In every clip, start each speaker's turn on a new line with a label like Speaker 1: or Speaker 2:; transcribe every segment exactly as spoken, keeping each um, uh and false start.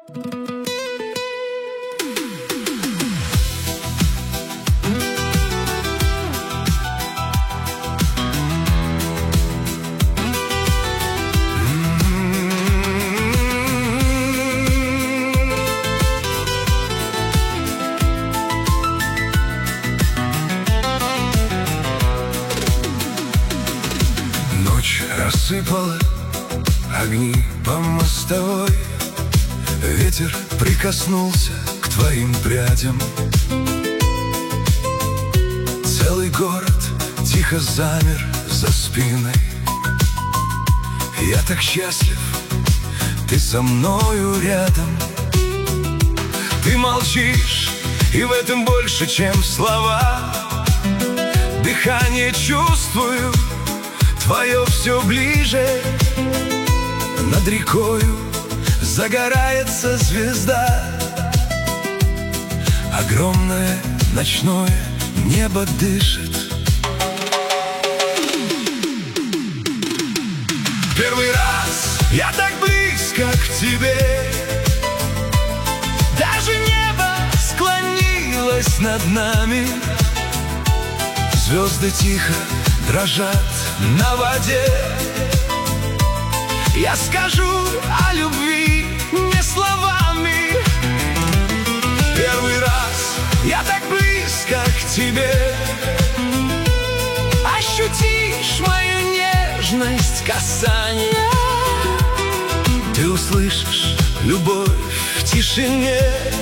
Speaker 1: Ночь рассыпала огни по мостовой, ветер прикоснулся к твоим прядям. Целый город тихо замер за спиной. Я так счастлив, ты со мною рядом. Ты молчишь, и в этом больше, чем слова. Дыхание чувствую, твое все ближе. Над рекою загорается звезда. Огромное ночное небо дышит. Первый раз я так близко к тебе. Даже небо склонилось над нами. Звезды тихо дрожат на воде. Я скажу о любви не словами. Первый раз я так близко к тебе. Ощутишь мою нежность касания. Ты услышишь любовь в тишине.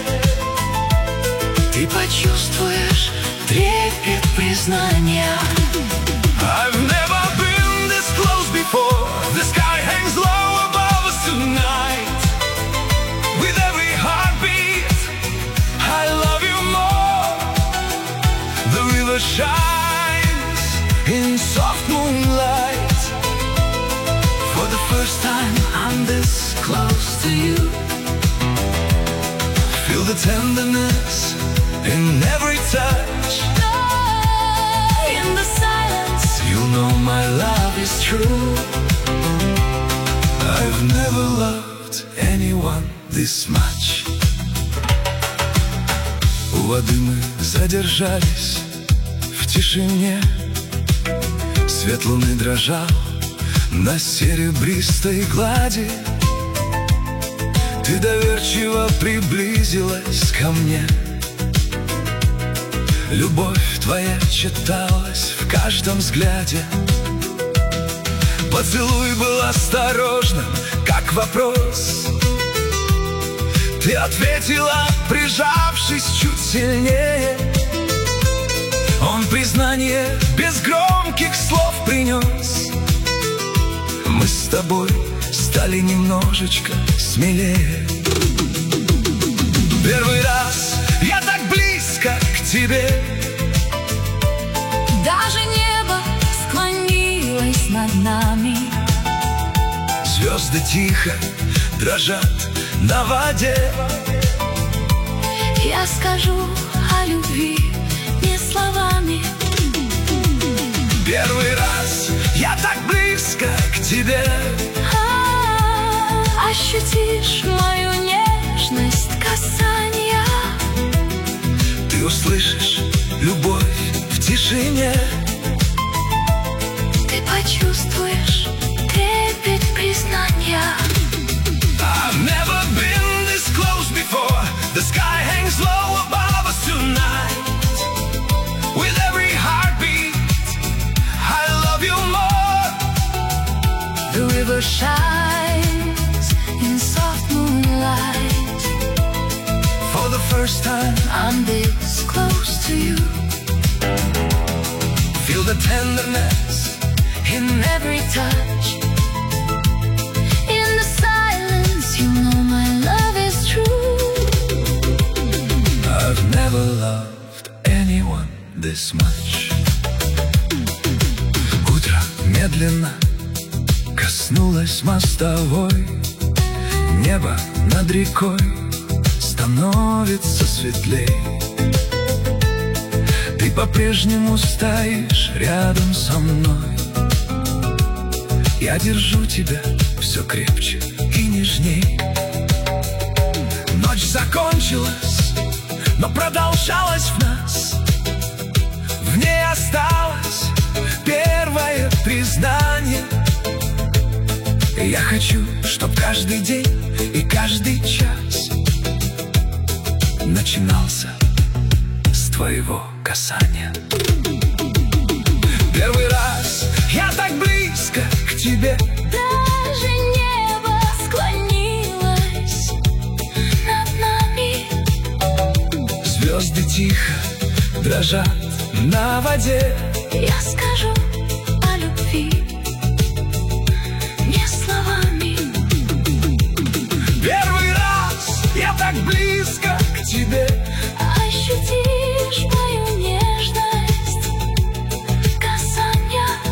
Speaker 1: Ты почувствуешь трепет признания. I've never been this close before. The sky hangs low above us tonight. With every heartbeat, I love you more. The river shines in soft moonlight. For the first time, I'm this close to you. Feel the tenderness in every touch. In the silence, you'll know my love is true. I've never loved anyone this much. У воды мы задержались в тишине. Свет луны дрожал на серебристой глади. Ты доверчиво приблизилась ко мне. Любовь твоя читалась в каждом взгляде. Поцелуй был осторожным, как вопрос. Ты ответила, прижавшись чуть сильнее. Он признание без громких слов принес. Мы с тобой стали немножечко смелее. Первый раз я так близко к тебе.
Speaker 2: Даже небо склонилось над нами.
Speaker 1: Звезды тихо дрожат на воде.
Speaker 2: Я скажу о любви не словами.
Speaker 1: Первый раз я так близко к тебе.
Speaker 2: А, ощутишь мою нежность касания.
Speaker 1: Ты услышишь любовь в тишине.
Speaker 2: Ты почувствуешь трепет признания.
Speaker 1: I've never been this close before. The sky hangs low above us tonight. With every heartbeat, I love you more.
Speaker 2: The river shines in soft moonlight.
Speaker 1: For the first time,
Speaker 2: I'm this close to you.
Speaker 1: feel the tenderness
Speaker 2: In every touch. In the silence, you know my love is true.
Speaker 1: I've never loved anyone this much. Утро медленно коснулось мостовой. Небо над рекой становится светлей. Ты по-прежнему стоишь рядом со мной. Я держу тебя все крепче и нежней. закончилась, но продолжалась в нас. В ней осталось первое признание. Я хочу, чтоб каждый день и каждый час начинался с твоего касания. Первый раз я так близко к тебе,
Speaker 2: даже небо склонилось над нами.
Speaker 1: Звезды тихо дрожат на воде.
Speaker 2: Я скажу о любви не словами.
Speaker 1: Первый раз я так близко к тебе,
Speaker 2: ощутишь мою нежность, касания.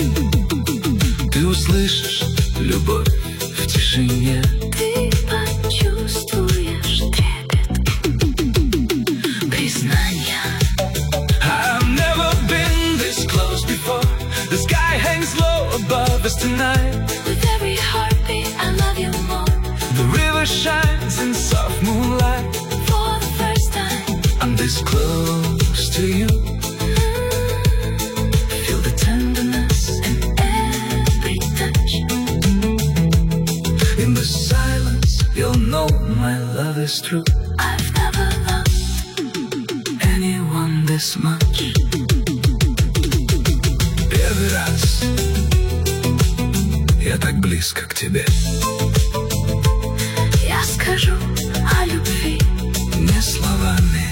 Speaker 1: Ты услышишь любовь в тишине.
Speaker 2: Ты почувствуешь трепет признания.
Speaker 1: I've never been this close before. The sky hangs low above us tonight.
Speaker 2: With every heartbeat I love you more.
Speaker 1: The river shines in soft moonlight.
Speaker 2: For the first time
Speaker 1: I'm this close to you. Feel the tenderness
Speaker 2: in every touch.
Speaker 1: In the silence you'll know my love is true.
Speaker 2: I've never loved
Speaker 1: anyone this much. Первый раз я так близко к тебе,
Speaker 2: я скажу о любви
Speaker 1: не словами.